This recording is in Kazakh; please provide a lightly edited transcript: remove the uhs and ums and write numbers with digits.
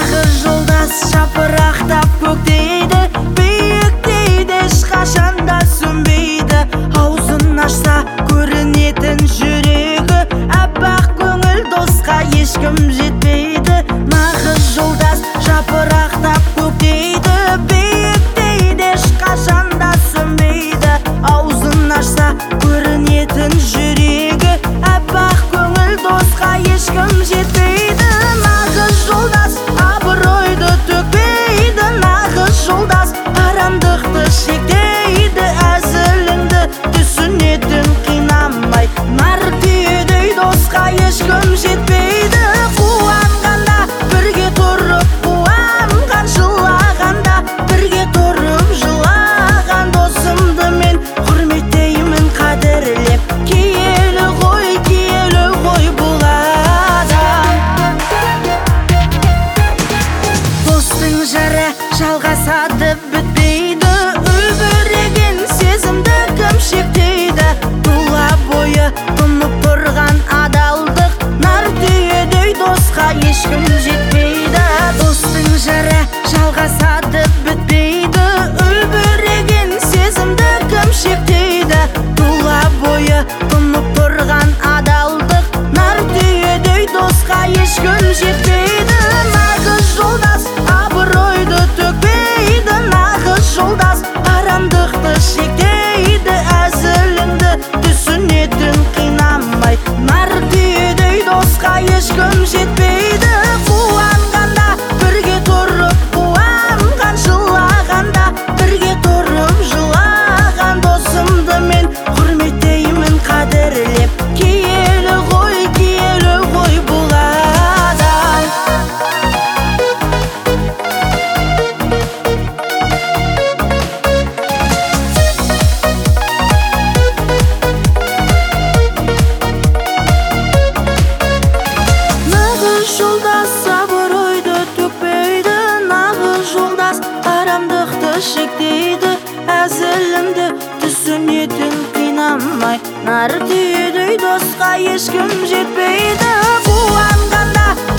Нағыз жолдас жапырақтап көктейді, биіктейді, ешқашанда сөнбейді. Аузын ашса көрінетін жүрегі, аппақ көңіл досқа ешкім жетпейді. Нағыз жолдас жапырақтап көктейді, биіктейді, ешқашанда сөнбейді. Аузын ашса көрінетін жүрегі, аппақ көңіл досқа ешкім жетпейді. Нағыз жолдас абыройды төкпейді, нағыз жолдас арамдықты шектейді. Әзіліңді түсінетін қинамай, нар түйедей досқа ешкім жетпейді. Қуанғанда бірге тұрып, қуанған жылағанда бірге тұрып жылаған досымды мен құрметтеймін, қадірлеп. Киелі ғой бұл адам. Достың жары жалғасады, бітпейді, үлбіреген сезімді кім шектейді. Тұла бойы тұнып тұрған адалдық, нар түйедей досқа ешкім жетпейді. Достың жары жалғасады, бітпейді, үлбіреген сезімді кім шектейді. Тұла бойы тұнып тұрған адалдық, нар түйедей досқа ешкім жетпейді. Нағыз жолдас абыройды төкпейді, нағыз жолдас арамдықты шектейді. Әзіліңді түсінетін қинамай, нар түйедей досқа ешкім жетпейді. Қуанғанда бірге тұрып, қуанған жылағанда бірге тұрып жылаған досымды мен құрметтеймін, қадірлеп. Киелі ғой бұл адам. Нағыз жолдас абыройды төкпейді, нағыз жолдас арамдықты шектейді. Әзіліңді түсінетін қинамай, нар түйедей досқа ешкім жетпейді. Қуанғанда